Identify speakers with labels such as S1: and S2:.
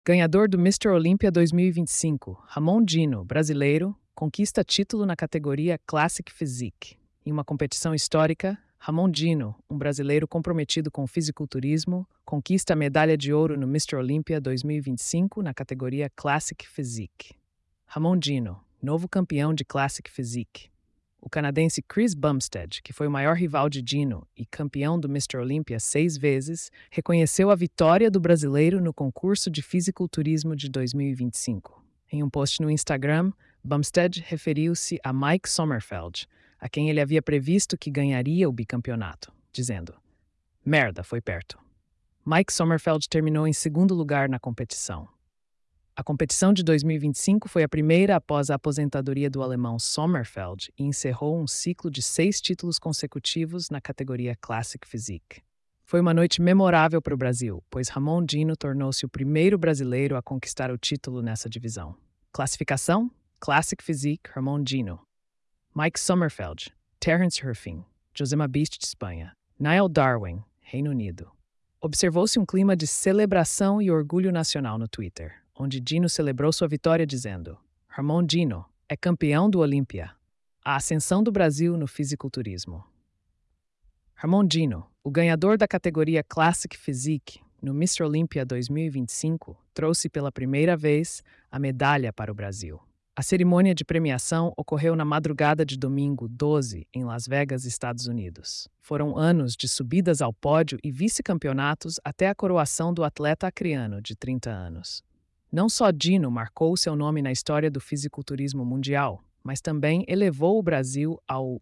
S1: Ganhador do Mr. Olympia 2025, Ramon Dino, brasileiro, conquista título na categoria Classic Physique. Em uma competição histórica, Ramon Dino, um brasileiro comprometido com o fisiculturismo, conquista a medalha de ouro no Mr. Olympia 2025 na categoria Classic Physique. Ramon Dino, novo campeão de Classic Physique. O canadense Chris Bumstead, que foi o maior rival de Dino e campeão do Mr. Olympia 6 vezes, reconheceu a vitória do brasileiro no concurso de fisiculturismo de 2025. Em um post no Instagram, Bumstead referiu-se a Mike Sommerfeld, a quem ele havia previsto que ganharia o bicampeonato, dizendo: "Merda, foi perto." Mike Sommerfeld terminou em segundo lugar na competição. A competição de 2025 foi a primeira após a aposentadoria do alemão Sommerfeld e encerrou um ciclo de 6 títulos consecutivos na categoria Classic Physique. Foi uma noite memorável para o Brasil, pois Ramon Dino tornou-se o primeiro brasileiro a conquistar o título nessa divisão. Classificação: Classic Physique Ramon Dino. Mike Sommerfeld, Terence Herfing, Josema Beast de Espanha, Niall Darwin, Reino Unido. Observou-se um clima de celebração e orgulho nacional no Twitter, onde Dino celebrou sua vitória dizendo: Ramon Dino é campeão do Olímpia. A ascensão do Brasil no fisiculturismo. Ramon Dino, o ganhador da categoria Classic Physique no Mr. Olympia 2025, trouxe pela primeira vez a medalha para o Brasil. A cerimônia de premiação ocorreu na madrugada de domingo 12, em Las Vegas, Estados Unidos. Foram anos de subidas ao pódio e vice-campeonatos até a coroação do atleta acreano de 30 anos. Não só Dino marcou seu nome na história do fisiculturismo mundial, mas também elevou o Brasil ao